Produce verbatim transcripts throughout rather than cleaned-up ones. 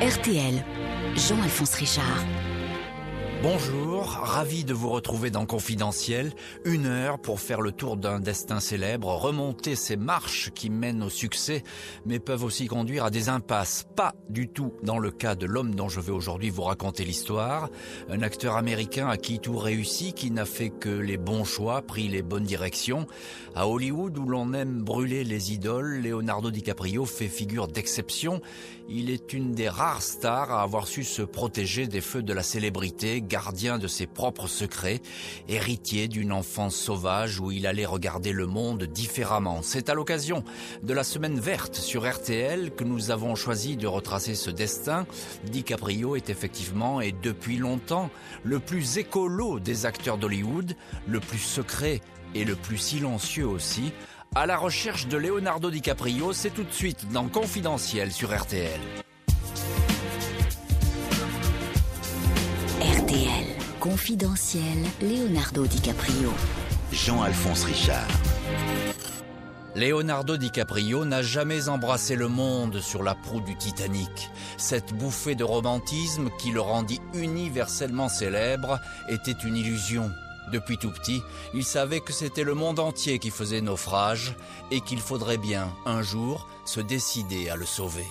R T L, Jean-Alphonse Richard. Bonjour, ravi de vous retrouver dans Confidentiel. Une heure pour faire le tour d'un destin célèbre, remonter ces marches qui mènent au succès, mais peuvent aussi conduire à des impasses. Pas du tout dans le cas de l'homme dont je vais aujourd'hui vous raconter l'histoire. Un acteur américain à qui tout réussit, qui n'a fait que les bons choix, pris les bonnes directions. À Hollywood, où l'on aime brûler les idoles, Leonardo DiCaprio fait figure d'exception. Il est une des rares stars à avoir su se protéger des feux de la célébrité, gardien de ses propres secrets, héritier d'une enfance sauvage où il allait regarder le monde différemment. C'est à l'occasion de la semaine verte sur R T L que nous avons choisi de retracer ce destin. DiCaprio est effectivement et depuis longtemps le plus écolo des acteurs d'Hollywood, le plus secret et le plus silencieux aussi. À la recherche de Leonardo DiCaprio, c'est tout de suite dans Confidentiel sur R T L. R T L, Confidentiel, Leonardo DiCaprio. Jean-Alphonse Richard. Leonardo DiCaprio n'a jamais embrassé le monde sur la proue du Titanic. Cette bouffée de romantisme qui le rendit universellement célèbre était une illusion. Depuis tout petit, il savait que c'était le monde entier qui faisait naufrage et qu'il faudrait bien, un jour, se décider à le sauver.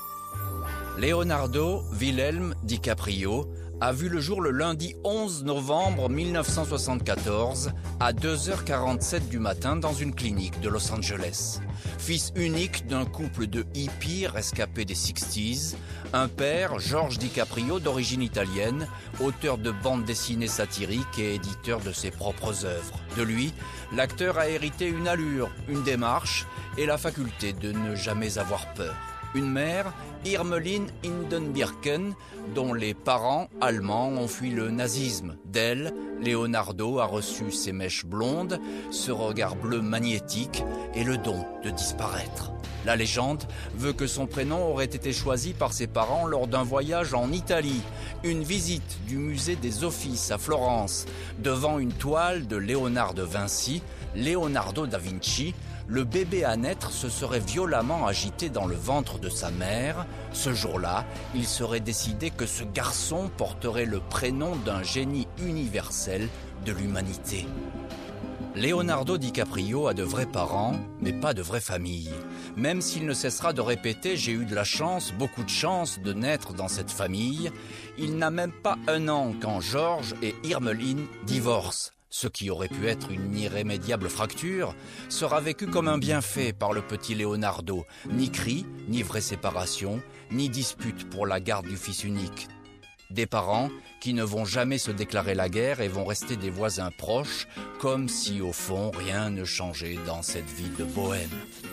Leonardo Wilhelm DiCaprio a vu le jour le lundi onze novembre mille neuf cent soixante-quatorze à deux heures quarante-sept du matin dans une clinique de Los Angeles. Fils unique d'un couple de hippies rescapés des sixties, un père, George DiCaprio, d'origine italienne, auteur de bandes dessinées satiriques et éditeur de ses propres œuvres. De lui, l'acteur a hérité une allure, une démarche et la faculté de ne jamais avoir peur. Une mère, Irmelin Hindenbirken, dont les parents allemands ont fui le nazisme. D'elle, Leonardo a reçu ses mèches blondes, ce regard bleu magnétique et le don de disparaître. La légende veut que son prénom aurait été choisi par ses parents lors d'un voyage en Italie, une visite du musée des Offices à Florence, devant une toile de Léonard de Vinci, Leonardo da Vinci. Le bébé à naître se serait violemment agité dans le ventre de sa mère. Ce jour-là, il serait décidé que ce garçon porterait le prénom d'un génie universel de l'humanité. Leonardo DiCaprio a de vrais parents, mais pas de vraie famille. Même s'il ne cessera de répéter « j'ai eu de la chance, beaucoup de chance de naître dans cette famille », il n'a même pas un an quand George et Irmelin divorcent. Ce qui aurait pu être une irrémédiable fracture sera vécu comme un bienfait par le petit Leonardo. Ni cri, ni vraie séparation, ni dispute pour la garde du fils unique. Des parents qui ne vont jamais se déclarer la guerre et vont rester des voisins proches, comme si au fond rien ne changeait dans cette vie de bohème.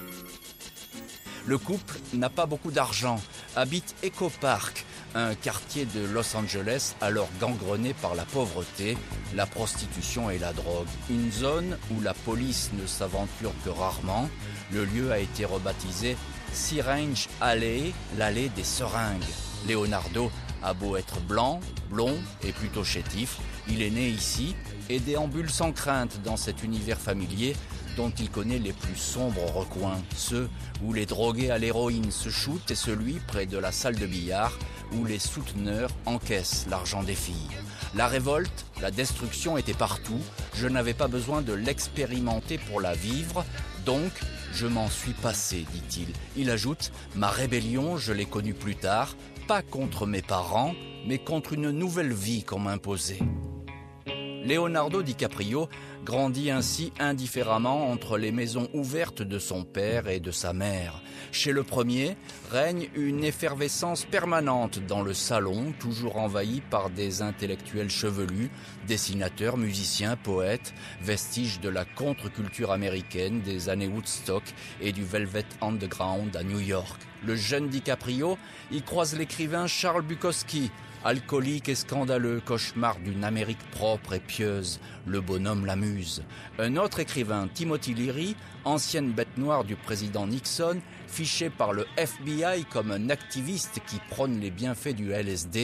Le couple n'a pas beaucoup d'argent, habite Echo Park, un quartier de Los Angeles alors gangrené par la pauvreté, la prostitution et la drogue. Une zone où la police ne s'aventure que rarement. Le lieu a été rebaptisé Syringe Alley, l'allée des seringues. Leonardo a beau être blanc, blond et plutôt chétif, il est né ici et déambule sans crainte dans cet univers familier dont il connaît les plus sombres recoins, ceux où les drogués à l'héroïne se shootent et celui près de la salle de billard où les souteneurs encaissent l'argent des filles. La révolte, la destruction étaient partout, je n'avais pas besoin de l'expérimenter pour la vivre, donc je m'en suis passé, dit-il. Il ajoute, ma rébellion, je l'ai connue plus tard, pas contre mes parents, mais contre une nouvelle vie qu'on m'imposait. Leonardo DiCaprio grandit ainsi indifféremment entre les maisons ouvertes de son père et de sa mère. Chez le premier règne une effervescence permanente dans le salon, toujours envahi par des intellectuels chevelus, dessinateurs, musiciens, poètes, vestiges de la contre-culture américaine des années Woodstock et du Velvet Underground à New York. Le jeune DiCaprio y croise l'écrivain Charles Bukowski, alcoolique et scandaleux, cauchemar d'une Amérique propre et pieuse, le bonhomme l'amuse. Un autre écrivain, Timothy Leary, ancienne bête noire du président Nixon, fiché par le F B I comme un activiste qui prône les bienfaits du L S D,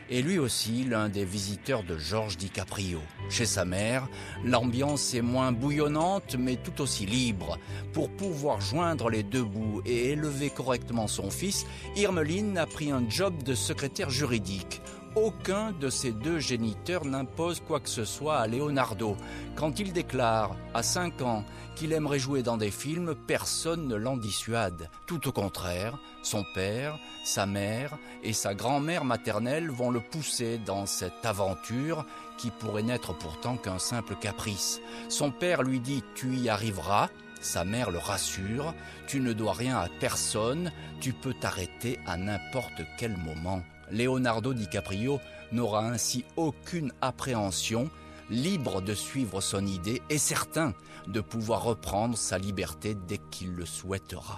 est lui aussi l'un des visiteurs de George DiCaprio. Chez sa mère, l'ambiance est moins bouillonnante mais tout aussi libre. Pour pouvoir joindre les deux bouts et élever correctement son fils, Irma Lin a pris un job de secrétaire juridique. Aucun de ces deux géniteurs n'impose quoi que ce soit à Leonardo. Quand il déclare, à cinq ans, qu'il aimerait jouer dans des films, personne ne l'en dissuade. Tout au contraire, son père, sa mère et sa grand-mère maternelle vont le pousser dans cette aventure qui pourrait n'être pourtant qu'un simple caprice. Son père lui dit « tu y arriveras ». Sa mère le rassure « tu ne dois rien à personne, tu peux t'arrêter à n'importe quel moment ». Leonardo DiCaprio n'aura ainsi aucune appréhension, libre de suivre son idée et certain de pouvoir reprendre sa liberté dès qu'il le souhaitera.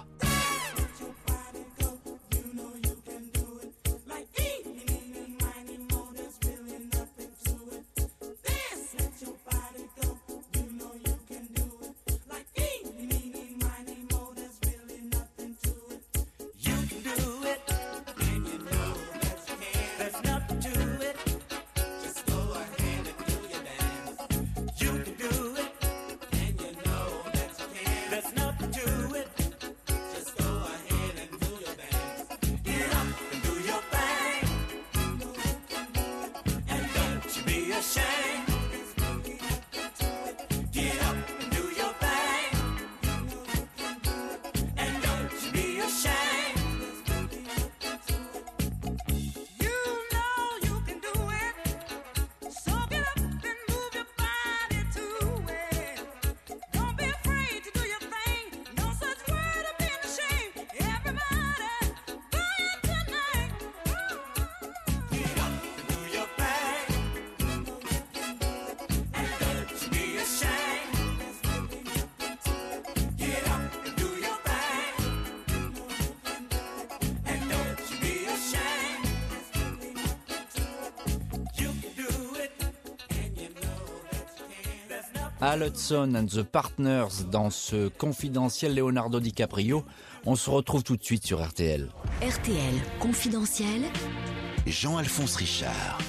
Al Hudson and the Partners dans ce confidentiel Leonardo DiCaprio. On se retrouve tout de suite sur R T L. R T L confidentiel. Jean-Alphonse Richard.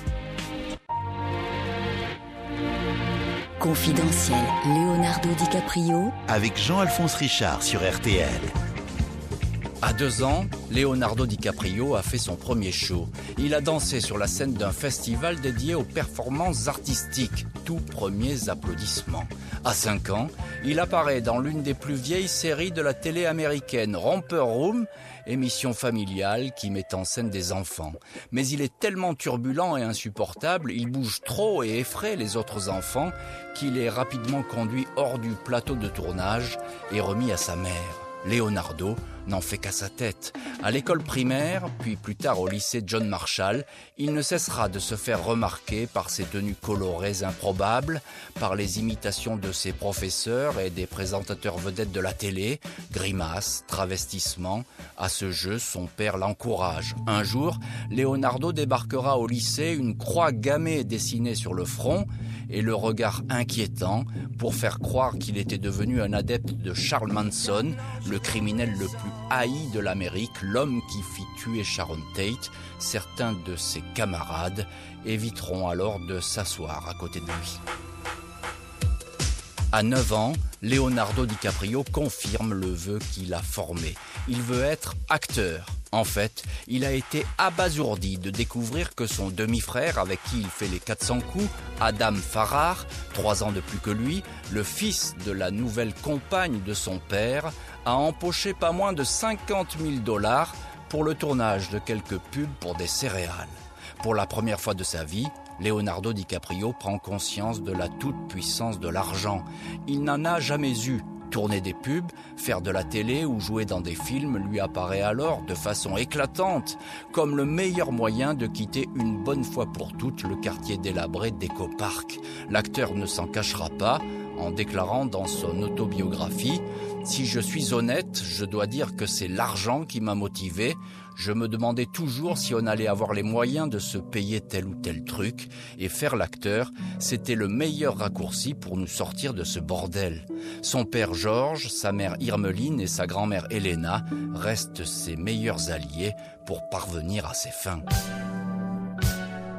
Confidentiel Leonardo DiCaprio. Avec Jean-Alphonse Richard sur R T L. À deux ans, Leonardo DiCaprio a fait son premier show. Il a dansé sur la scène d'un festival dédié aux performances artistiques. Tout premiers applaudissements. À cinq ans, il apparaît dans l'une des plus vieilles séries de la télé américaine, Romper Room, émission familiale qui met en scène des enfants. Mais il est tellement turbulent et insupportable, il bouge trop et effraie les autres enfants qu'il est rapidement conduit hors du plateau de tournage et remis à sa mère. Leonardo n'en fait qu'à sa tête. À l'école primaire, puis plus tard au lycée John Marshall, il ne cessera de se faire remarquer par ses tenues colorées improbables, par les imitations de ses professeurs et des présentateurs vedettes de la télé, grimaces, travestissements. À ce jeu, son père l'encourage. Un jour, Leonardo débarquera au lycée, une croix gammée dessinée sur le front et le regard inquiétant pour faire croire qu'il était devenu un adepte de Charles Manson, le criminel le plus haï de l'Amérique, l'homme qui fit tuer Sharon Tate. Certains de ses camarades éviteront alors de s'asseoir à côté de lui. À neuf ans, Leonardo DiCaprio confirme le vœu qu'il a formé. Il veut être acteur. En fait, il a été abasourdi de découvrir que son demi-frère, avec qui il fait les quatre cents coups, Adam Farrar, trois ans de plus que lui, le fils de la nouvelle compagne de son père, a empoché pas moins de cinquante mille dollars pour le tournage de quelques pubs pour des céréales. Pour la première fois de sa vie, Leonardo DiCaprio prend conscience de la toute-puissance de l'argent. Il n'en a jamais eu. Tourner des pubs, faire de la télé ou jouer dans des films lui apparaît alors de façon éclatante comme le meilleur moyen de quitter une bonne fois pour toutes le quartier délabré d'Echo Park. L'acteur ne s'en cachera pas en déclarant dans son autobiographie « Si je suis honnête, je dois dire que c'est l'argent qui m'a motivé. Je me demandais toujours si on allait avoir les moyens de se payer tel ou tel truc et faire l'acteur, c'était le meilleur raccourci pour nous sortir de ce bordel. » Son père George, sa mère Irma Lin et sa grand-mère Elena restent ses meilleurs alliés pour parvenir à ses fins.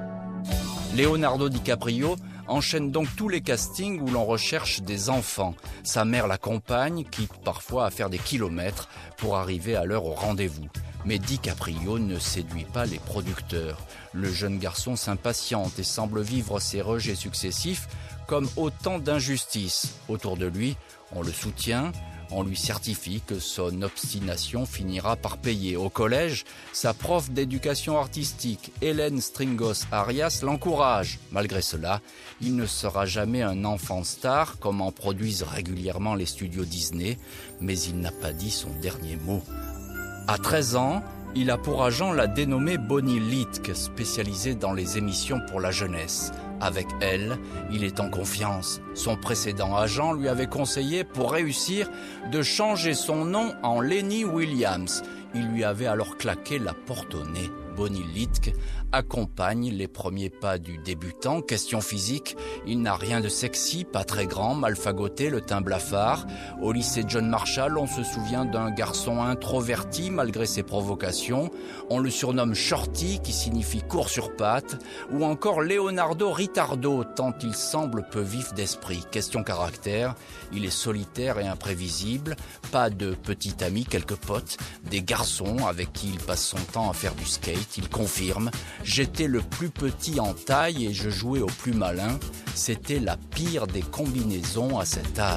Leonardo DiCaprio enchaîne donc tous les castings où l'on recherche des enfants. Sa mère l'accompagne, quitte parfois à faire des kilomètres pour arriver à l'heure au rendez-vous. Mais DiCaprio ne séduit pas les producteurs. Le jeune garçon s'impatiente et semble vivre ses rejets successifs comme autant d'injustices. Autour de lui, on le soutient, on lui certifie que son obstination finira par payer. Au collège, sa prof d'éducation artistique, Hélène Stringos Arias, l'encourage. Malgré cela, il ne sera jamais un enfant star, comme en produisent régulièrement les studios Disney, mais il n'a pas dit son dernier mot. À treize ans, il a pour agent la dénommée Bonnie Litke, spécialisée dans les émissions pour la jeunesse. Avec elle, il est en confiance. Son précédent agent lui avait conseillé, pour réussir, de changer son nom en Lenny Williams. Il lui avait alors claqué la porte au nez. Bonnie Litke accompagne les premiers pas du débutant. Question physique, il n'a rien de sexy, pas très grand, mal fagoté, le teint blafard. Au lycée John Marshall, on se souvient d'un garçon introverti malgré ses provocations. On le surnomme Shorty, qui signifie court sur pattes, ou encore Leonardo Ritardo, tant il semble peu vif d'esprit. Question caractère, il est solitaire et imprévisible, pas de petit ami, quelques potes, des garçons avec qui il passe son temps à faire du skate. Il confirme « J'étais le plus petit en taille et je jouais au plus malin. C'était la pire des combinaisons à cet âge. »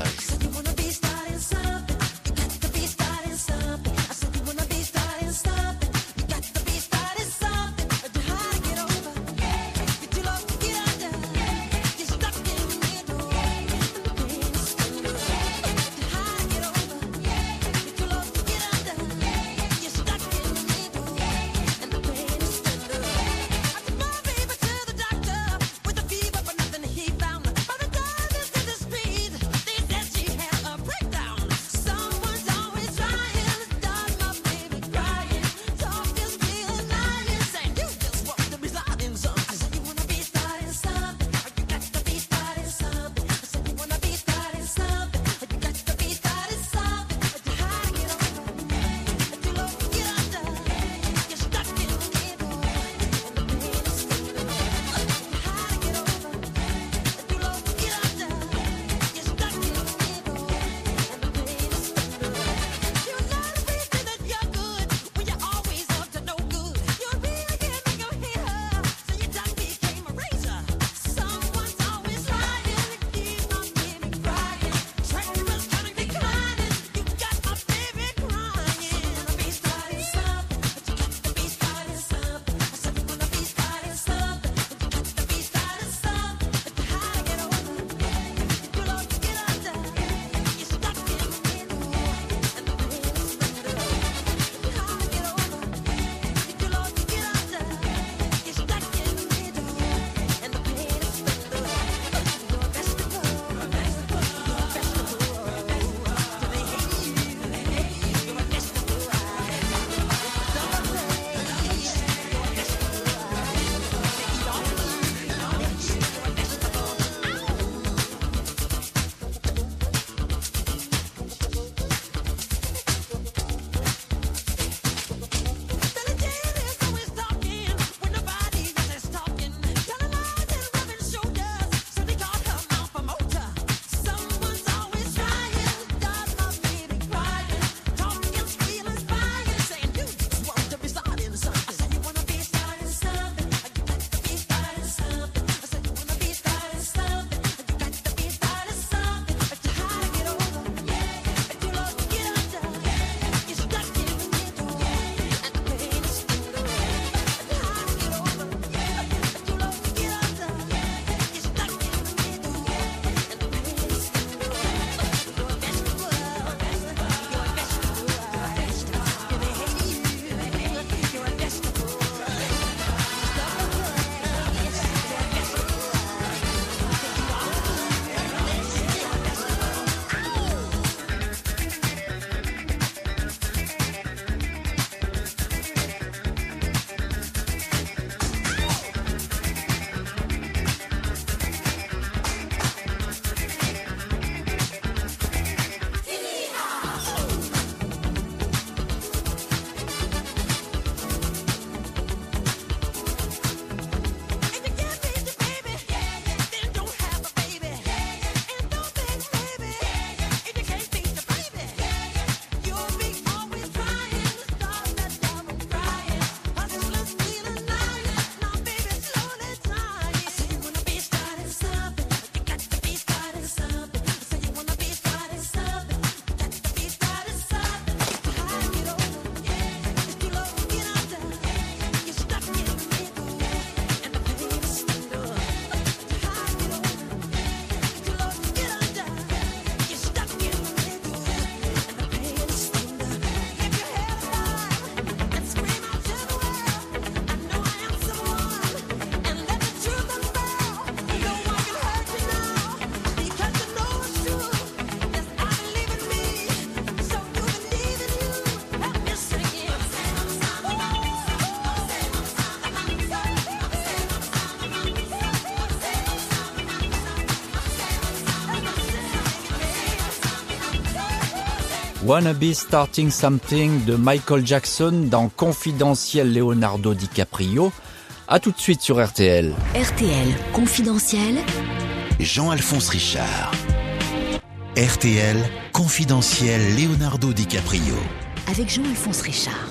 Wanna Be Starting Something de Michael Jackson dans Confidentiel Leonardo DiCaprio. A tout de suite sur R T L. R T L Confidentiel. Jean-Alphonse Richard. R T L Confidentiel Leonardo DiCaprio. Avec Jean-Alphonse Richard.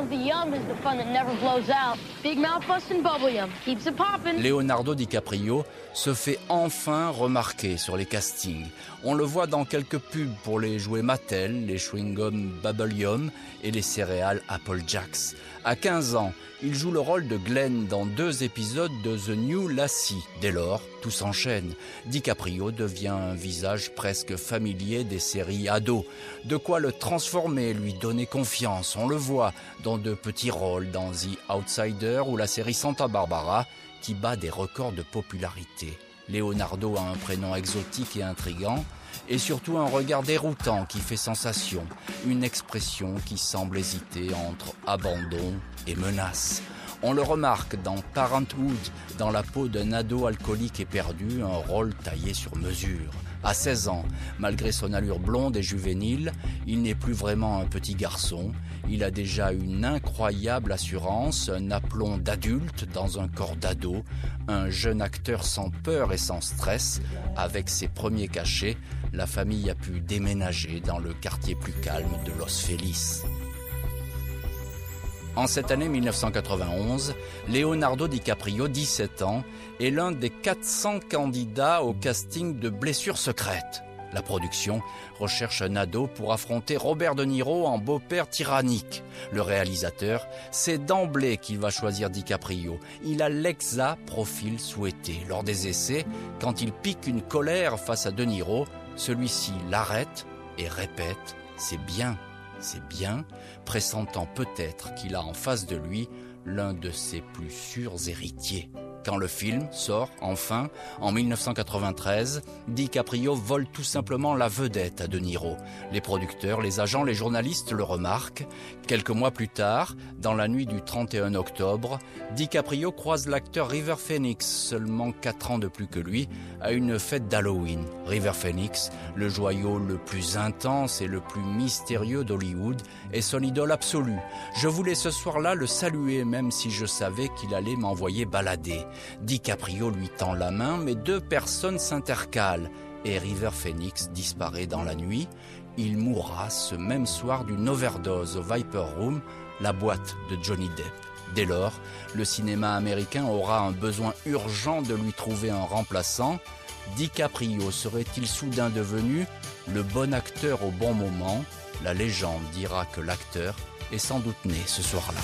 Leonardo DiCaprio se fait enfin remarquer sur les castings. On le voit dans quelques pubs pour les jouets Mattel, les chewing-gums Bubblegum et les céréales Apple Jacks. À quinze ans, il joue le rôle de Glenn dans deux épisodes de The New Lassie. Dès lors, tout s'enchaîne. DiCaprio devient un visage presque familier des séries ados. De quoi le transformer, lui donner confiance. On le voit dans de petits rôles dans The Outsider ou la série Santa Barbara qui bat des records de popularité. Leonardo a un prénom exotique et intrigant et surtout un regard déroutant qui fait sensation, une expression qui semble hésiter entre abandon et menace. On le remarque dans Parenthood, dans la peau d'un ado alcoolique et perdu, un rôle taillé sur mesure. À seize ans, malgré son allure blonde et juvénile, il n'est plus vraiment un petit garçon. Il a déjà une incroyable assurance, un aplomb d'adulte dans un corps d'ado, un jeune acteur sans peur et sans stress. Avec ses premiers cachets, la famille a pu déménager dans le quartier plus calme de Los Feliz. En cette année mille neuf cent quatre-vingt-onze, Leonardo DiCaprio, dix-sept ans, est l'un des quatre cents candidats au casting de Blessures secrètes. La production recherche un ado pour affronter Robert De Niro en beau-père tyrannique. Le réalisateur sait d'emblée qu'il va choisir DiCaprio. Il a l'exact profil souhaité. Lors des essais, quand il pique une colère face à De Niro, celui-ci l'arrête et répète « c'est bien ». C'est bien, pressentant peut-être qu'il a en face de lui l'un de ses plus sûrs héritiers. Quand le film sort, enfin, en mille neuf cent quatre-vingt-treize, DiCaprio vole tout simplement la vedette à De Niro. Les producteurs, les agents, les journalistes le remarquent. Quelques mois plus tard, dans la nuit du trente et un octobre, DiCaprio croise l'acteur River Phoenix, seulement quatre ans de plus que lui, à une fête d'Halloween. River Phoenix, le joyau le plus intense et le plus mystérieux d'Hollywood, est son idole absolue. Je voulais ce soir-là le saluer, même si je savais qu'il allait m'envoyer balader. DiCaprio lui tend la main, mais deux personnes s'intercalent et River Phoenix disparaît dans la nuit. Il mourra ce même soir d'une overdose au Viper Room, la boîte de Johnny Depp. Dès lors, le cinéma américain aura un besoin urgent de lui trouver un remplaçant. DiCaprio serait-il soudain devenu le bon acteur au bon moment? La légende dira que l'acteur est sans doute né ce soir-là.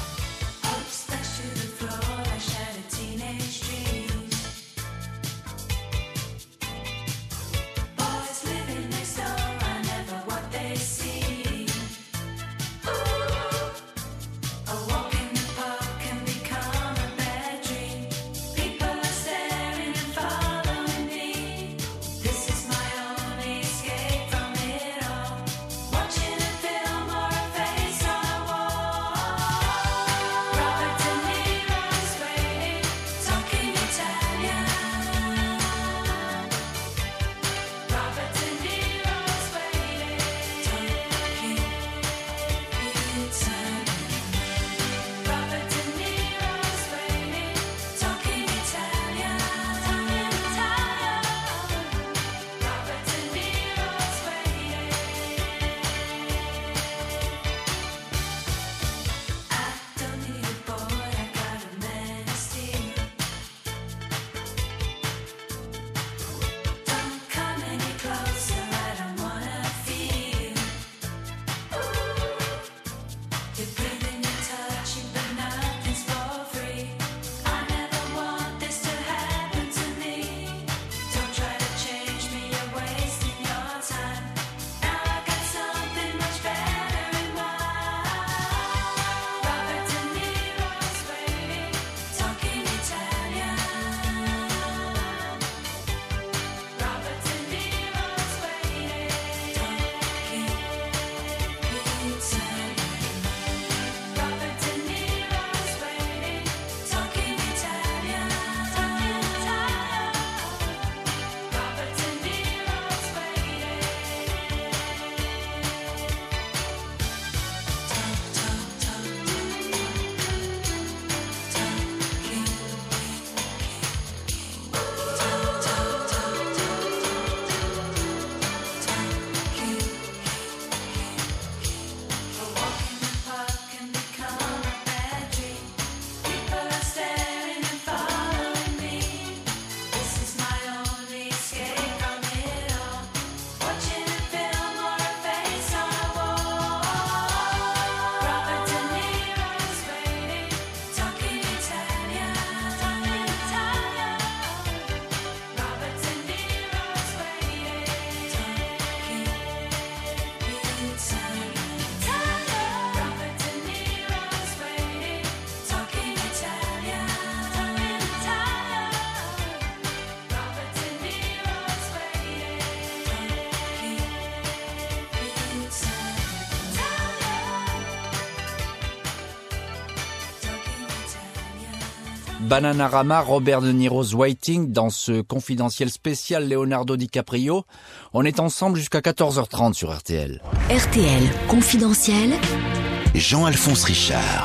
Bananarama, Robert De Niro's Waiting dans ce confidentiel spécial Leonardo DiCaprio. On est ensemble jusqu'à quatorze heures trente sur R T L. R T L confidentiel. Jean-Alphonse Richard.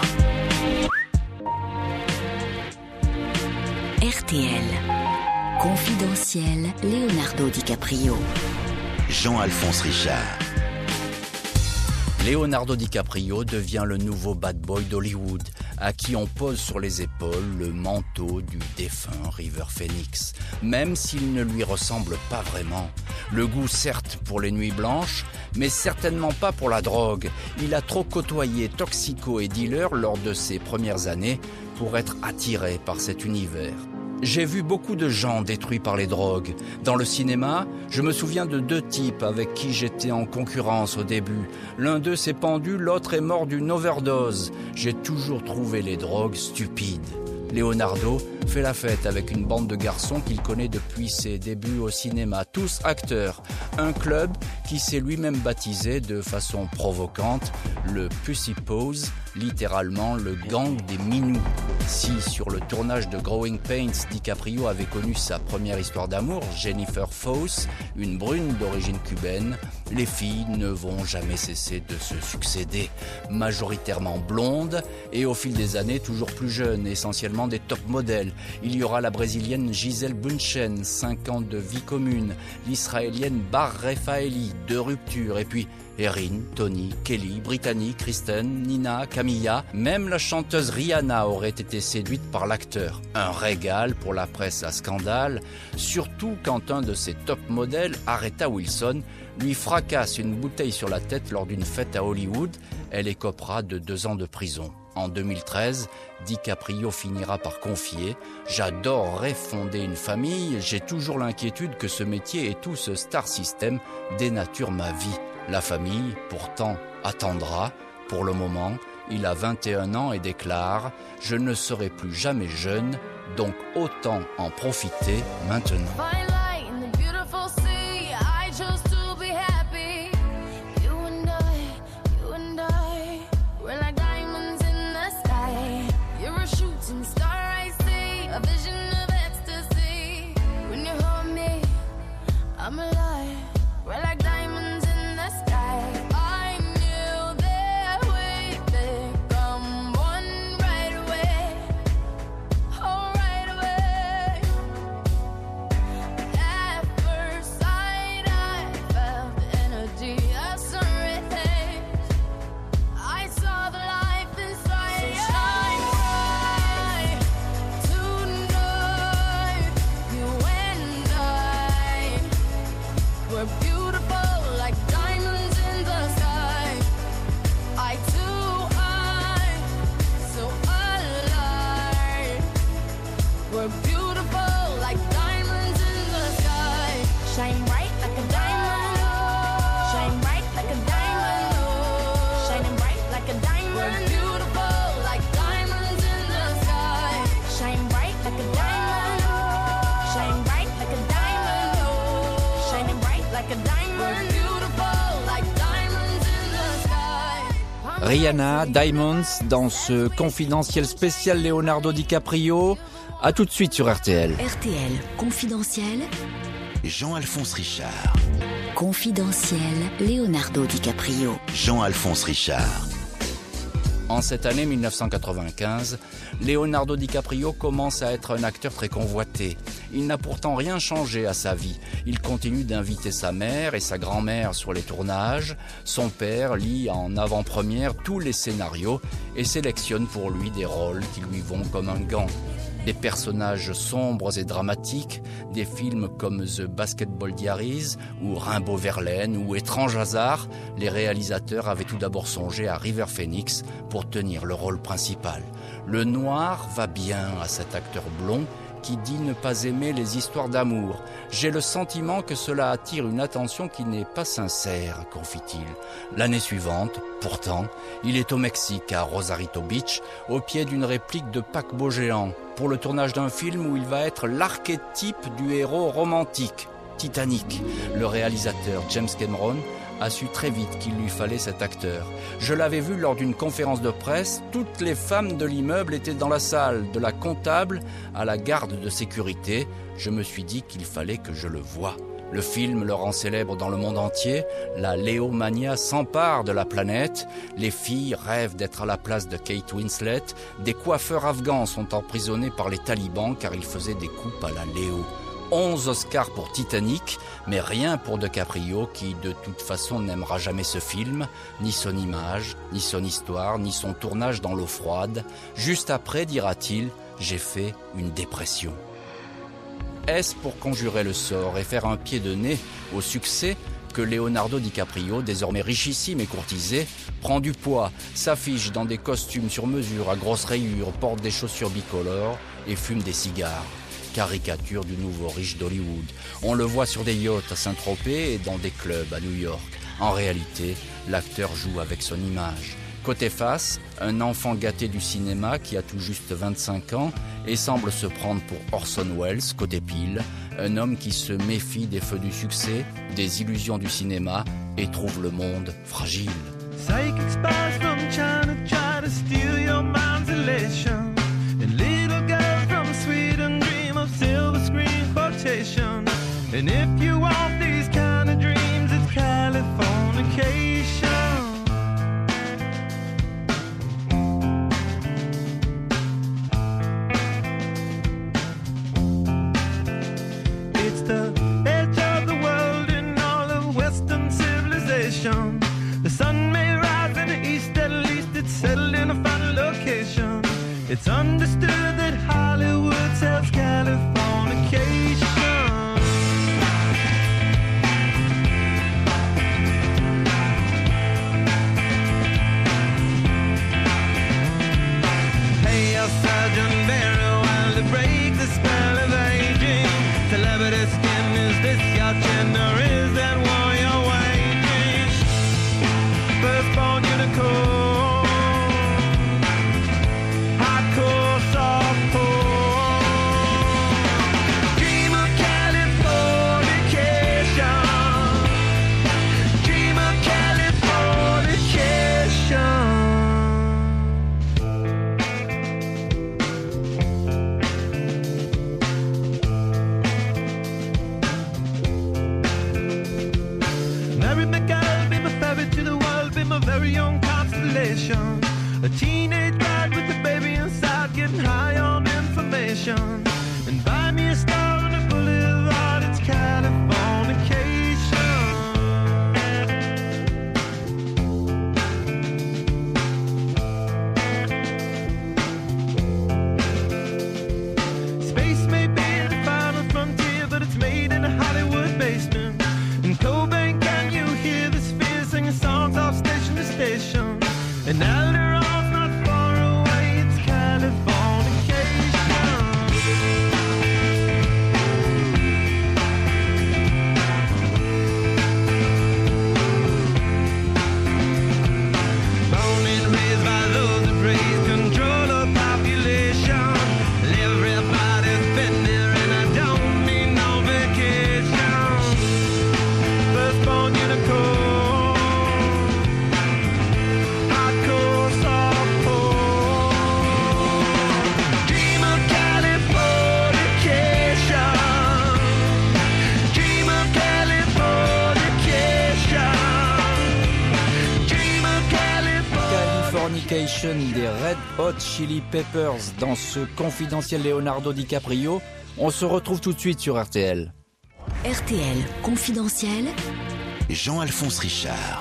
R T L confidentiel Leonardo DiCaprio. Jean-Alphonse Richard. Leonardo DiCaprio devient le nouveau bad boy d'Hollywood, à qui on pose sur les épaules le manteau du défunt River Phoenix, même s'il ne lui ressemble pas vraiment. Le goût certes pour les nuits blanches, mais certainement pas pour la drogue. Il a trop côtoyé toxicos et dealers lors de ses premières années pour être attiré par cet univers. J'ai vu beaucoup de gens détruits par les drogues. Dans le cinéma, je me souviens de deux types avec qui j'étais en concurrence au début. L'un d'eux s'est pendu, l'autre est mort d'une overdose. J'ai toujours trouvé les drogues stupides. Leonardo fait la fête avec une bande de garçons qu'il connaît depuis ses débuts au cinéma, tous acteurs. Un club qui s'est lui-même baptisé de façon provocante le Pussy Pose, littéralement le gang des minous. Si sur le tournage de Growing Pains, DiCaprio avait connu sa première histoire d'amour, Jennifer Fosse, une brune d'origine cubaine, les filles ne vont jamais cesser de se succéder. Majoritairement blondes et au fil des années toujours plus jeunes, essentiellement des top modèles. Il y aura la brésilienne Gisele Bündchen, cinq ans de vie commune, l'israélienne Bar Refaeli, deux ruptures, et puis Erin, Tony, Kelly, Brittany, Kristen, Nina, Camilla, même la chanteuse Rihanna aurait été séduite par l'acteur. Un régal pour la presse à scandale, surtout quand un de ses top modèles, Aretha Wilson, lui fracasse une bouteille sur la tête lors d'une fête à Hollywood. Elle écopera de deux ans de prison. En deux mille treize, DiCaprio finira par confier « J'adorerais fonder une famille, j'ai toujours l'inquiétude que ce métier et tout ce star system dénaturent ma vie. La famille, pourtant, attendra. Pour le moment, il a vingt et un ans et déclare « Je ne serai plus jamais jeune, donc autant en profiter maintenant. » Rihanna, Diamonds, dans ce confidentiel spécial Leonardo DiCaprio. À tout de suite sur R T L. R T L confidentiel. Jean-Alphonse Richard. Confidentiel Leonardo DiCaprio. Jean-Alphonse Richard. En cette année mille neuf cent quatre-vingt-quinze, Leonardo DiCaprio commence à être un acteur très convoité. Il n'a pourtant rien changé à sa vie. Il continue d'inviter sa mère et sa grand-mère sur les tournages. Son père lit en avant-première tous les scénarios et sélectionne pour lui des rôles qui lui vont comme un gant. Des personnages sombres et dramatiques, des films comme The Basketball Diaries ou Rimbaud Verlaine ou Étrange hasard, les réalisateurs avaient tout d'abord songé à River Phoenix pour tenir le rôle principal. Le noir va bien à cet acteur blond qui dit ne pas aimer les histoires d'amour. J'ai le sentiment que cela attire une attention qui n'est pas sincère, confie-t-il. L'année suivante, pourtant, il est au Mexique, à Rosarito Beach, au pied d'une réplique de paquebot géant, pour le tournage d'un film où il va être l'archétype du héros romantique, Titanic. Le réalisateur James Cameron a su très vite qu'il lui fallait cet acteur. Je l'avais vu lors d'une conférence de presse, toutes les femmes de l'immeuble étaient dans la salle, de la comptable à la garde de sécurité. Je me suis dit qu'il fallait que je le voie. Le film le rend célèbre dans le monde entier, la Léomania s'empare de la planète, les filles rêvent d'être à la place de Kate Winslet, des coiffeurs afghans sont emprisonnés par les talibans car ils faisaient des coupes à la Léo. onze Oscars pour Titanic, mais rien pour DiCaprio qui de toute façon n'aimera jamais ce film, ni son image, ni son histoire, ni son tournage dans l'eau froide. Juste après, dira-t-il, j'ai fait une dépression. Est-ce pour conjurer le sort et faire un pied de nez au succès que Leonardo DiCaprio, désormais richissime et courtisé, prend du poids, s'affiche dans des costumes sur mesure à grosses rayures, porte des chaussures bicolores et fume des cigares? Caricature du nouveau riche d'Hollywood. On le voit sur des yachts à Saint-Tropez et dans des clubs à New York. En réalité, l'acteur joue avec son image. Côté face, un enfant gâté du cinéma qui a tout juste vingt-cinq ans et semble se prendre pour Orson Welles, côté pile, un homme qui se méfie des feux du succès, des illusions du cinéma et trouve le monde fragile. Psychic spies from China try to steal your mind's elation, and little girls from Sweden dream of silver screen quotation. And if you want these kind of dreams, it's Californication. The edge of the world in all of Western civilization. The sun may rise in the east, at least it's settled in a final location. It's understood that Hollywood sells Californication. Hey, your Sergeant Barry, while to break the spell of aging. Celebrity skin, is this your chin or is that war you're waging? Firstborn unicorn, hardcore softcore. Dream of Californication, dream of Californication. A very young constellation, a teenage bride with a baby inside, getting high on information. And buy me a star on a boulevard, it's Californication. Space may be the final frontier, but it's made in a Hollywood basement. In Cobain, can you hear the spheres singing songs off station to station? And Alderon's not far away, it's Californication. Born and raised by those that praise control of population. Everybody's been there and I don't need no vacation. Firstborn unicorn. Des Red Hot Chili Peppers dans ce confidentiel Leonardo DiCaprio. On se retrouve tout de suite sur R T L. R T L confidentiel. Jean-Alphonse Richard.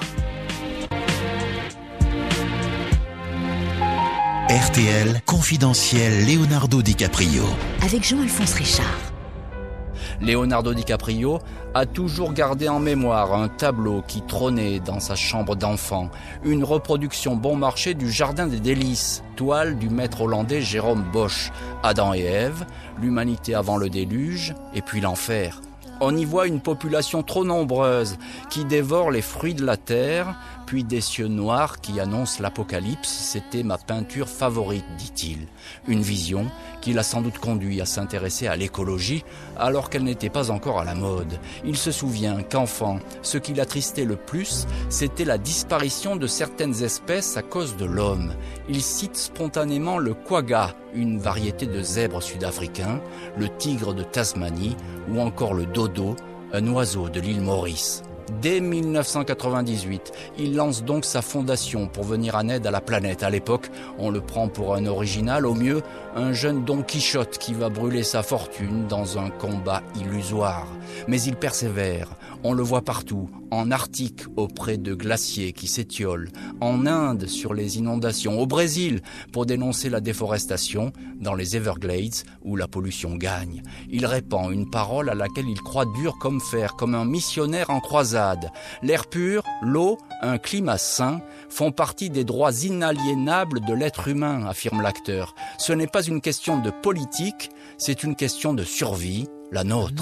R T L confidentiel Leonardo DiCaprio. Avec Jean-Alphonse Richard. Leonardo DiCaprio a toujours gardé en mémoire un tableau qui trônait dans sa chambre d'enfant, une reproduction bon marché du Jardin des Délices, toile du maître hollandais Jérôme Bosch, Adam et Ève, l'humanité avant le déluge et puis l'enfer. On y voit une population trop nombreuse qui dévore les fruits de la terre, Puis des cieux noirs qui annoncent l'apocalypse, c'était ma peinture favorite, dit-il. Une vision qui l'a sans doute conduit à s'intéresser à l'écologie alors qu'elle n'était pas encore à la mode. Il se souvient qu'enfant, ce qui l'attristait le plus, c'était la disparition de certaines espèces à cause de l'homme. Il cite spontanément le quagga, une variété de zèbre sud-africain, le tigre de Tasmanie ou encore le dodo, un oiseau de l'île Maurice. Dès mille neuf cent quatre-vingt-dix-huit, il lance donc sa fondation pour venir en aide à la planète. À l'époque, on le prend pour un original, au mieux un jeune Don Quichotte qui va brûler sa fortune dans un combat illusoire. Mais il persévère, on le voit partout, en Arctique auprès de glaciers qui s'étiolent, en Inde sur les inondations, au Brésil pour dénoncer la déforestation, dans les Everglades où la pollution gagne. Il répand une parole à laquelle il croit dur comme fer, comme un missionnaire en croisade. L'air pur, l'eau, un climat sain font partie des droits inaliénables de l'être humain, affirme l'acteur. Ce n'est pas une question de politique, c'est une question de survie, la nôtre.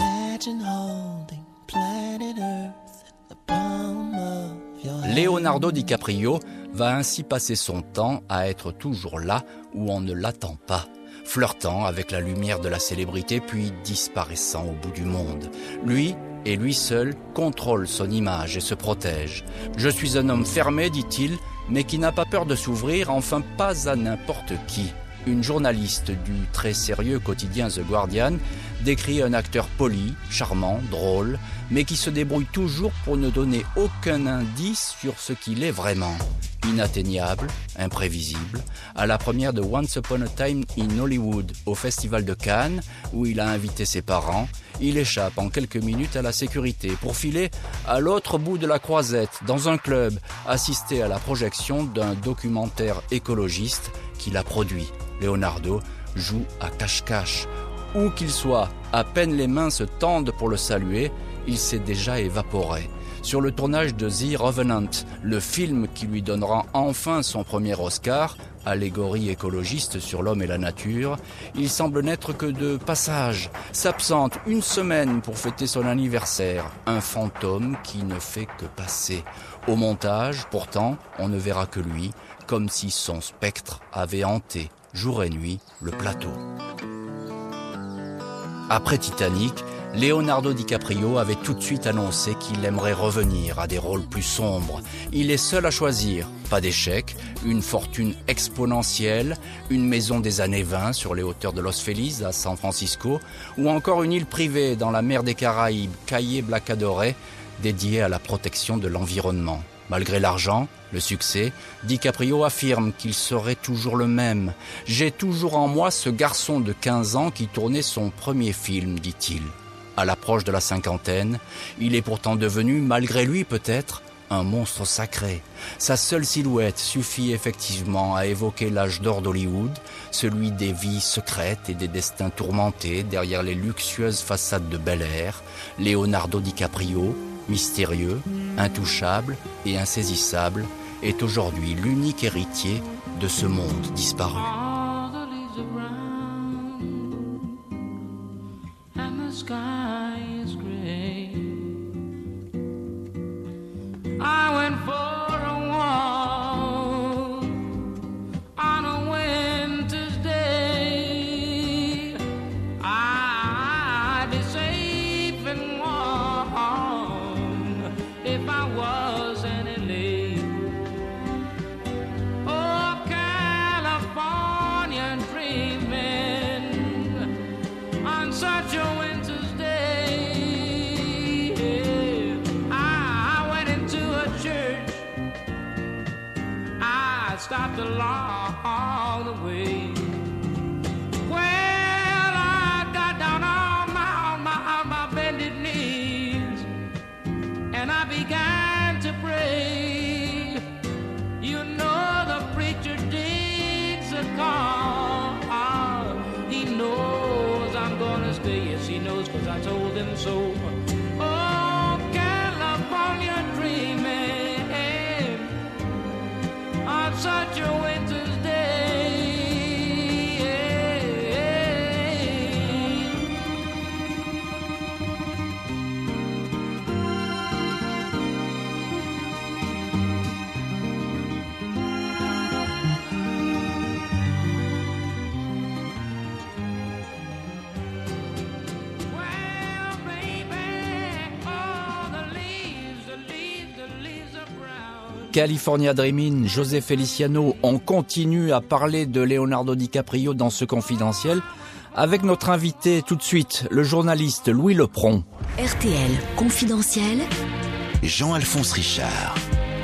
Leonardo DiCaprio va ainsi passer son temps à être toujours là où on ne l'attend pas, flirtant avec la lumière de la célébrité puis disparaissant au bout du monde. Lui, et lui seul, contrôle son image et se protège. « Je suis un homme fermé, dit-il, mais qui n'a pas peur de s'ouvrir, enfin pas à n'importe qui. » Une journaliste du très sérieux quotidien The Guardian décrit un acteur poli, charmant, drôle, mais qui se débrouille toujours pour ne donner aucun indice sur ce qu'il est vraiment. Inatteignable, imprévisible, à la première de Once Upon a Time in Hollywood au Festival de Cannes, où il a invité ses parents, il échappe en quelques minutes à la sécurité pour filer à l'autre bout de la croisette, dans un club, assister à la projection d'un documentaire écologiste qu'il a produit. Leonardo joue à cache-cache. Où qu'il soit, à peine les mains se tendent pour le saluer, il s'est déjà évaporé. Sur le tournage de The Revenant, le film qui lui donnera enfin son premier Oscar, allégorie écologiste sur l'homme et la nature, il semble n'être que de passage, s'absente une semaine pour fêter son anniversaire, un fantôme qui ne fait que passer. Au montage, pourtant, on ne verra que lui, comme si son spectre avait hanté, jour et nuit, le plateau. Après Titanic, Leonardo DiCaprio avait tout de suite annoncé qu'il aimerait revenir à des rôles plus sombres. Il est seul à choisir, pas d'échec, une fortune exponentielle, une maison des années vingt sur les hauteurs de Los Feliz à San Francisco, ou encore une île privée dans la mer des Caraïbes, Caye Blacadore, dédiée à la protection de l'environnement. Malgré l'argent, le succès, DiCaprio affirme qu'il serait toujours le même. « J'ai toujours en moi ce garçon de quinze ans qui tournait son premier film », dit-il. À l'approche de la cinquantaine, il est pourtant devenu, malgré lui peut-être, un monstre sacré. Sa seule silhouette suffit effectivement à évoquer l'âge d'or d'Hollywood, celui des vies secrètes et des destins tourmentés derrière les luxueuses façades de Bel Air. Leonardo DiCaprio, mystérieux, intouchable et insaisissable, est aujourd'hui l'unique héritier de ce monde disparu. I went for a walk on a winter's day. I'd be safe and warm if I was in L A. Oh, California dreaming on such a winter's day. Stopped along the way. Well, I got down on my, on my, on my bended knees, and I began to pray. You know the preacher digs a call. He knows I'm gonna stay. Yes, he knows, 'cause I told him so. Oh, California dreaming on such a winter's day. California Dreamin', José Feliciano, on continue à parler de Leonardo DiCaprio dans ce confidentiel avec notre invité tout de suite, le journaliste Louis Lepron. R T L confidentiel. Jean-Alphonse Richard.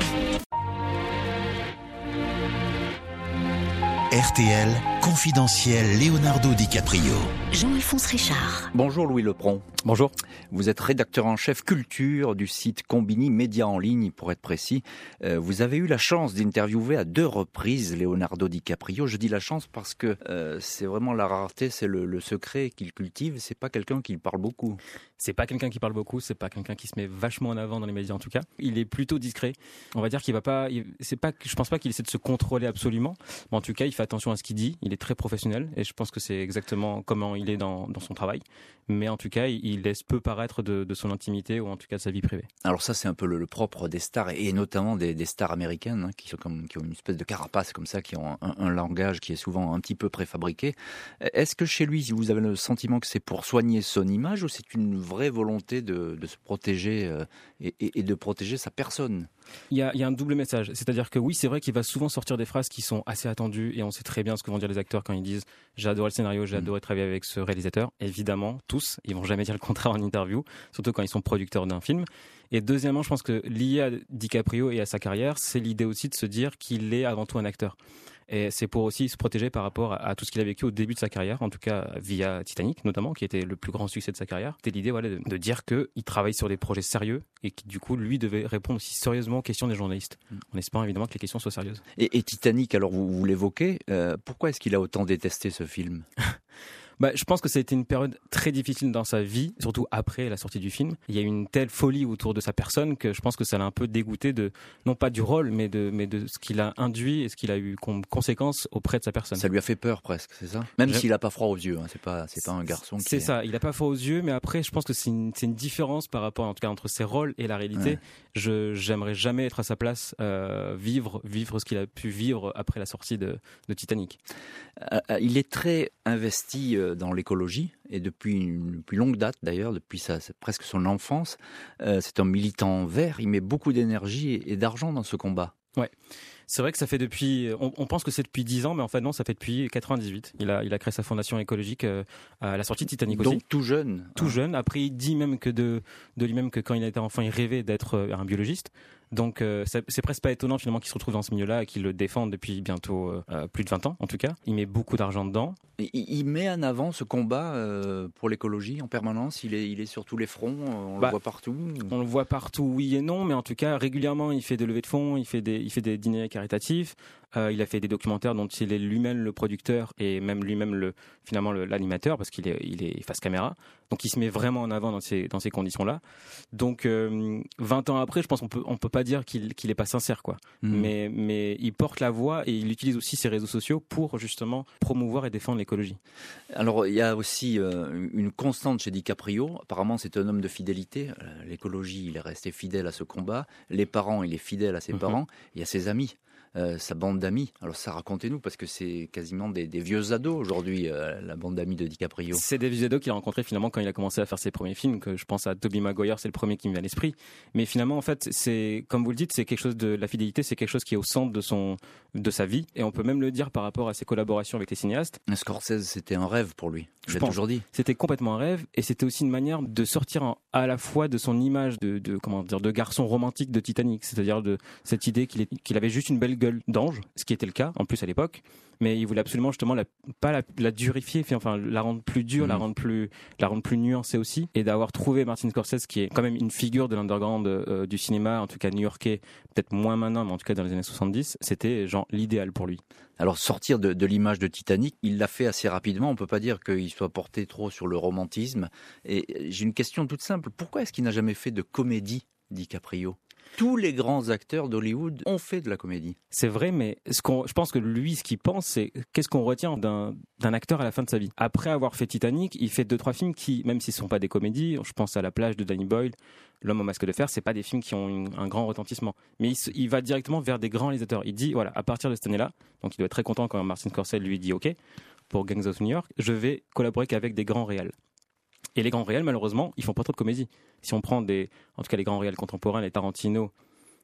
R T L confidentiel Leonardo DiCaprio. Jean-Alphonse Richard. Bonjour Louis Lepron. Bonjour. Vous êtes rédacteur en chef culture du site Combini Média en ligne, pour être précis. Euh, vous avez eu la chance d'interviewer à deux reprises Leonardo DiCaprio. Je dis la chance parce que euh, c'est vraiment la rareté, c'est le, le secret qu'il cultive. C'est pas quelqu'un qui parle beaucoup. C'est pas quelqu'un qui parle beaucoup, c'est pas quelqu'un qui se met vachement en avant dans les médias en tout cas. Il est plutôt discret. On va dire qu'il va pas, il, c'est pas, je pense pas qu'il essaie de se contrôler absolument. Mais en tout cas, il fait attention à ce qu'il dit. Il est très professionnel et je pense que c'est exactement comment il est dans, dans son travail. Mais en tout cas, il, il laisse peu paraître de, de son intimité ou en tout cas de sa vie privée. Alors ça, c'est un peu le, le propre des stars et notamment des, des stars américaines hein, qui, sont comme, qui ont une espèce de carapace comme ça, qui ont un, un langage qui est souvent un petit peu préfabriqué. Est-ce que chez lui, vous avez le sentiment que c'est pour soigner son image ou c'est une vraie volonté de, de se protéger euh, et, et, et de protéger sa personne? Il y, a, il y a un double message, c'est-à-dire que oui, c'est vrai qu'il va souvent sortir des phrases qui sont assez attendues et on sait très bien ce que vont dire les acteurs quand ils disent « j'ai adoré le scénario, j'ai mmh. adoré travailler avec ce réalisateur ». Évidemment, tous, ils vont jamais dire le contraire en interview, surtout quand ils sont producteurs d'un film. Et deuxièmement, je pense que lié à DiCaprio et à sa carrière, c'est l'idée aussi de se dire qu'il est avant tout un acteur. Et c'est pour aussi se protéger par rapport à tout ce qu'il a vécu au début de sa carrière, en tout cas via Titanic notamment, qui était le plus grand succès de sa carrière. C'était l'idée voilà, de, de dire qu'il travaille sur des projets sérieux et qui du coup, lui, devait répondre aussi sérieusement aux questions des journalistes, en espérant évidemment que les questions soient sérieuses. Et, et Titanic, alors vous, vous l'évoquez, euh, pourquoi est-ce qu'il a autant détesté ce film ? Bah, je pense que ça a été une période très difficile dans sa vie, surtout après la sortie du film. Il y a eu une telle folie autour de sa personne que je pense que ça l'a un peu dégoûté de, non pas du rôle, mais de, mais de ce qu'il a induit et ce qu'il a eu comme conséquence auprès de sa personne. Ça lui a fait peur presque, c'est ça ? Même J'aime... s'il n'a pas froid aux yeux, hein. c'est pas, c'est pas un garçon qui... C'est est... ça, il n'a pas froid aux yeux, mais après je pense que c'est une, c'est une différence par rapport, en tout cas, entre ses rôles et la réalité. Ouais. Je, j'aimerais jamais être à sa place, euh, vivre, vivre ce qu'il a pu vivre après la sortie de, de Titanic. Euh, il est très investi dans l'écologie et depuis une depuis longue date d'ailleurs, depuis sa, presque son enfance. Euh, c'est un militant vert, il met beaucoup d'énergie et, et d'argent dans ce combat. Ouais. C'est vrai que ça fait depuis, on, on pense que c'est depuis dix ans, mais en fait non, ça fait depuis quatre-vingt-dix-huit. Il a, il a créé sa fondation écologique euh, à la sortie de Titanic Donc, aussi. Donc tout jeune. Tout hein. jeune. Après, il dit même que de, de lui-même que quand il était enfant, il rêvait d'être euh, un biologiste. Donc euh, c'est, c'est presque pas étonnant finalement qu'il se retrouve dans ce milieu-là et qu'il le défende depuis bientôt euh, plus de vingt ans en tout cas. Il met beaucoup d'argent dedans. Il, il met en avant ce combat euh, pour l'écologie en permanence. Il est, il est sur tous les fronts. On bah, le voit partout. On le voit partout, oui et non, mais en tout cas régulièrement il fait des levées de fonds, il fait des, il fait des dîners caritatifs. Euh, il a fait des documentaires dont il est lui-même le producteur et même lui-même le finalement le, l'animateur parce qu'il est, il est face caméra. Donc il se met vraiment en avant dans ces, dans ces conditions-là. Donc euh, vingt ans après, je pense qu'on peut, on peut pas dire qu'il, qu'il est pas sincère, quoi. Mmh. Mais, mais il porte la voix et il utilise aussi ses réseaux sociaux pour justement promouvoir et défendre l'écologie. Alors il y a aussi euh, une constante chez DiCaprio. Apparemment c'est un homme de fidélité. L'écologie, il est resté fidèle à ce combat. Les parents, il est fidèle à ses mmh. parents et à ses amis. Euh, sa bande d'amis. Alors ça, racontez-nous, parce que c'est quasiment des, des vieux ados aujourd'hui, euh, la bande d'amis de DiCaprio. C'est des vieux ados qu'il a rencontrés finalement quand il a commencé à faire ses premiers films, que je pense à Tobey Maguire, c'est le premier qui me vient à l'esprit. Mais finalement, en fait, c'est, comme vous le dites, c'est quelque chose de, la fidélité, c'est quelque chose qui est au centre de son, de sa vie. Et on peut même le dire par rapport à ses collaborations avec les cinéastes. Scorsese, c'était un rêve pour lui. Je l'ai toujours dit. C'était complètement un rêve, et c'était aussi une manière de sortir en, à la fois de son image de, de, comment dire, de garçon romantique de Titanic. C'est-à-dire de cette idée qu'il, est, qu'il avait juste une belle gueule d'ange, ce qui était le cas en plus à l'époque, mais il voulait absolument justement la, pas la, la durifier, enfin la rendre plus dure, mmh. la rendre plus, la rendre plus nuancée aussi, et d'avoir trouvé Martin Scorsese qui est quand même une figure de l'underground euh, du cinéma, en tout cas new-yorkais, peut-être moins maintenant, mais en tout cas dans les années soixante-dix, c'était genre l'idéal pour lui. Alors sortir de, de l'image de Titanic, il l'a fait assez rapidement. On peut pas dire qu'il soit porté trop sur le romantisme. Et j'ai une question toute simple. Pourquoi est-ce qu'il n'a jamais fait de comédie, DiCaprio ? Tous les grands acteurs d'Hollywood ont fait de la comédie. C'est vrai, mais ce qu'on, je pense que lui, ce qu'il pense, c'est qu'est-ce qu'on retient d'un, d'un acteur à la fin de sa vie. Après avoir fait Titanic, il fait deux, trois films qui, même s'ils ne sont pas des comédies, je pense à La plage de Danny Boyle, L'homme au masque de fer, c'est pas des films qui ont une, un grand retentissement. Mais il, se, il va directement vers des grands réalisateurs. Il dit, voilà, à partir de cette année-là, donc il doit être très content quand Martin Scorsese lui dit, OK, pour Gangs of New York, je vais collaborer qu'avec des grands réals. Et les grands réals, malheureusement, ils font pas trop de comédie. Si on prend des, en tout cas les grands réals contemporains, les Tarantino,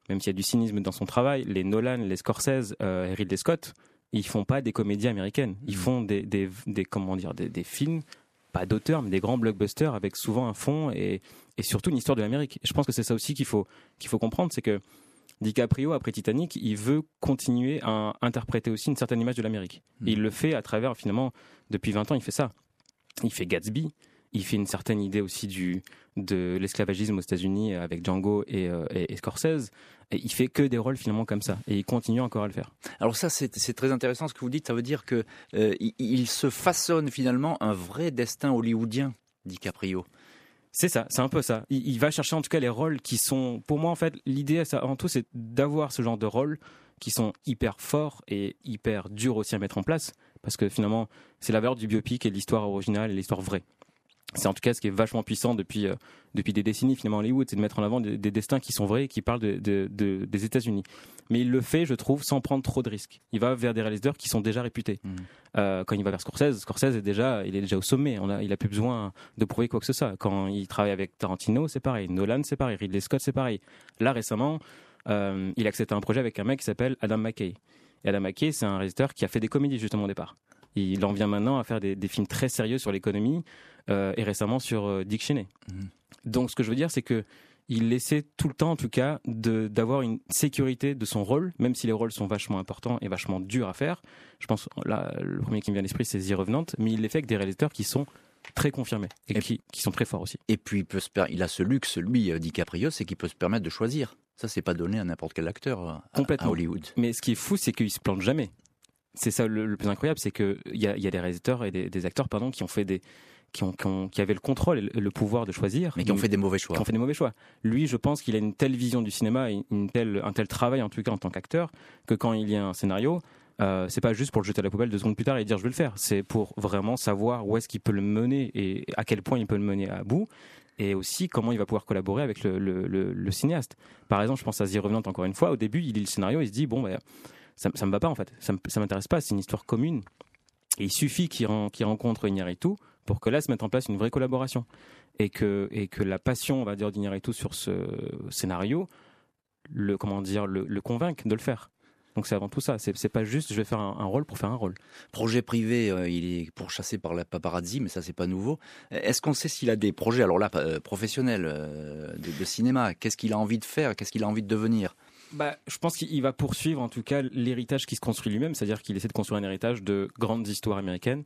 même s'il y a du cynisme dans son travail, les Nolan, les Scorsese euh, et Ridley Scott, ils font pas des comédies américaines. Ils font des, des, des comment dire, des, des films, pas d'auteurs, mais des grands blockbusters avec souvent un fond et, et surtout une histoire de l'Amérique. Et je pense que c'est ça aussi qu'il faut, qu'il faut comprendre, c'est que DiCaprio, après Titanic, il veut continuer à interpréter aussi une certaine image de l'Amérique. Mmh. Et il le fait à travers, finalement, depuis vingt ans, il fait ça. Il fait Gatsby, il fait une certaine idée aussi du, de l'esclavagisme aux États-Unis avec Django et, euh, et, et Scorsese. Et il fait que des rôles finalement comme ça. Et il continue encore à le faire. Alors ça, c'est, c'est très intéressant ce que vous dites. Ça veut dire qu'il euh, il se façonne finalement un vrai destin hollywoodien, DiCaprio. C'est ça, c'est un peu ça. Il, il va chercher en tout cas les rôles qui sont... Pour moi, en fait, l'idée avant tout, c'est d'avoir ce genre de rôles qui sont hyper forts et hyper durs aussi à mettre en place. Parce que finalement, c'est la valeur du biopic et de l'histoire originale et l'histoire vraie. C'est en tout cas ce qui est vachement puissant depuis, euh, depuis des décennies finalement à Hollywood, c'est de mettre en avant des, des destins qui sont vrais et qui parlent de, de, de, des États-Unis. Mais il le fait, je trouve, sans prendre trop de risques. Il va vers des réalisateurs qui sont déjà réputés. Mmh. Euh, quand il va vers Scorsese, Scorsese est déjà, il est déjà au sommet. On a, il a plus besoin de prouver quoi que ce soit. Quand il travaille avec Tarantino, c'est pareil. Nolan, c'est pareil. Ridley Scott, c'est pareil. Là, récemment, euh, il a accepté un projet avec un mec qui s'appelle Adam McKay. Et Adam McKay, c'est un réalisateur qui a fait des comédies justement au départ. Il en vient maintenant à faire des, des films très sérieux sur l'économie euh, et récemment sur euh, Dick Cheney. Mmh. Donc ce que je veux dire, c'est que il essaie tout le temps, en tout cas, de, d'avoir une sécurité de son rôle, même si les rôles sont vachement importants et vachement durs à faire. Je pense, là, le premier qui me vient à l'esprit, c'est The Revenant, mais il les fait avec des réalisateurs qui sont très confirmés et, et qui, qui sont très forts aussi. Et puis il, peut se per... il a ce luxe, lui, DiCaprio, c'est qu'il peut se permettre de choisir. Ça, c'est pas donné à n'importe quel acteur à, à Hollywood. Mais ce qui est fou, c'est qu'il se plante jamais. C'est ça le, le plus incroyable, c'est qu'il y a, y a des réalisateurs et des, des acteurs pardon, qui ont fait des, qui, ont, qui, ont, qui avaient le contrôle et le, le pouvoir de choisir, mais qui ont fait des mauvais choix. Qui ont fait des mauvais choix. Lui, je pense qu'il a une telle vision du cinéma et une telle, un tel travail en tout cas en tant qu'acteur que quand il y a un scénario, euh, c'est pas juste pour le jeter à la poubelle deux secondes plus tard et dire je vais le faire. C'est pour vraiment savoir où est-ce qu'il peut le mener et à quel point il peut le mener à bout. Et aussi comment il va pouvoir collaborer avec le, le, le, le cinéaste. Par exemple, je pense à The Revenant encore une fois. Au début, il lit le scénario, il se dit bon, bah, ça, ça me va pas en fait, ça, me, ça m'intéresse pas. C'est une histoire commune. Et il suffit qu'il, ren, qu'il rencontre Iñárritu pour que là se mette en place une vraie collaboration et que et que la passion, on va dire, d'Iñárritu sur ce scénario, le comment dire, le, le convainque de le faire. Donc c'est avant tout ça, c'est, c'est pas juste je vais faire un, un rôle pour faire un rôle. Projet privé, euh, il est pourchassé par la paparazzi, mais ça c'est pas nouveau. Est-ce qu'on sait s'il a des projets, alors là, euh, professionnels, euh, de, de cinéma? Qu'est-ce qu'il a envie de faire? Qu'est-ce qu'il a envie de devenir? Bah, je pense qu'il va poursuivre en tout cas l'héritage qui se construit lui-même, c'est-à-dire qu'il essaie de construire un héritage de grandes histoires américaines.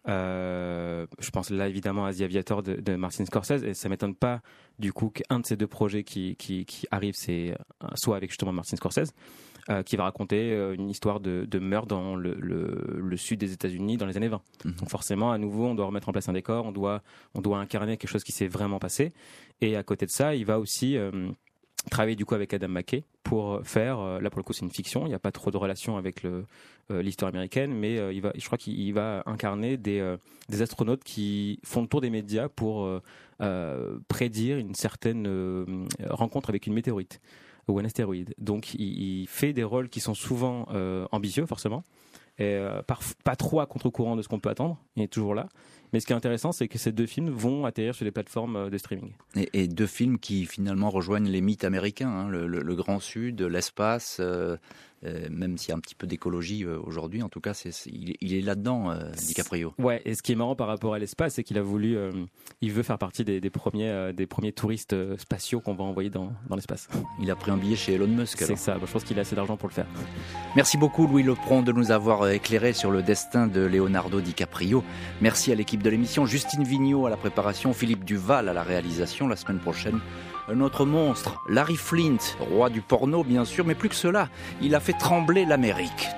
Euh, je pense là évidemment à The Aviator de, de Martin Scorsese, et ça m'étonne pas du coup qu'un de ces deux projets qui, qui, qui arrive, c'est soit avec justement Martin Scorsese, euh, qui va raconter euh, une histoire de, de meurtre dans le, le, le sud des États-Unis dans les années vingt. Mmh. Donc forcément, à nouveau, on doit remettre en place un décor, on doit, on doit incarner quelque chose qui s'est vraiment passé. Et à côté de ça, il va aussi euh, travailler du coup avec Adam McKay pour faire, euh, là pour le coup c'est une fiction, il n'y a pas trop de relation avec le, euh, l'histoire américaine, mais euh, il va, je crois qu'il va incarner des, euh, des astronautes qui font le tour des médias pour euh, euh, prédire une certaine euh, rencontre avec une météorite ou un astéroïde. Donc il, il fait des rôles qui sont souvent euh, ambitieux forcément, et euh, par, pas trop à contre-courant de ce qu'on peut attendre, il est toujours là. Mais ce qui est intéressant, c'est que ces deux films vont atterrir sur les plateformes de streaming. Et, et deux films qui finalement rejoignent les mythes américains, hein, le, le, le Grand Sud, l'espace, euh, euh, même s'il y a un petit peu d'écologie euh, aujourd'hui, en tout cas, c'est, c'est, il, est, il est là-dedans, euh, DiCaprio. Ouais, et ce qui est marrant par rapport à l'espace, c'est qu'il a voulu, euh, il veut faire partie des, des, premiers, euh, des premiers touristes euh, spatiaux qu'on va envoyer dans, dans l'espace. Il a pris un billet chez Elon Musk. Alors. C'est ça, bah, je pense qu'il a assez d'argent pour le faire. Merci beaucoup Louis Lepron de nous avoir éclairé sur le destin de Leonardo DiCaprio. Merci à l'équipe de l'émission, Justine Vigneault à la préparation, Philippe Duval à la réalisation. La semaine prochaine, un autre monstre, Larry Flynt, roi du porno bien sûr, mais plus que cela, il a fait trembler l'Amérique.